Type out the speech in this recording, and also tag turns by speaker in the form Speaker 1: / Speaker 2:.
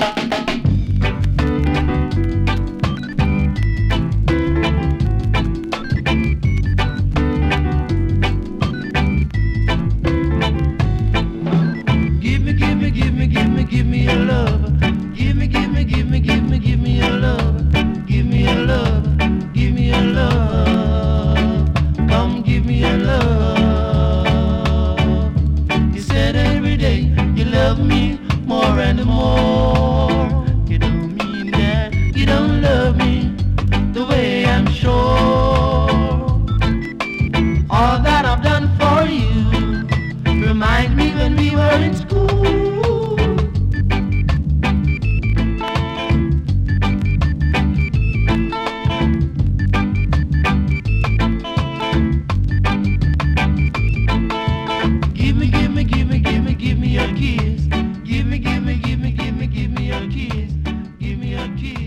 Speaker 1: Give me a lover. Give me a lover. Give me a lover. Give me a love. Come give me a love. You said every day you love me more and more. You don't mean that. You don't love me the way I'm sure. All that I've done for you remind me when we were in school. Give me a kiss. Give me a kiss.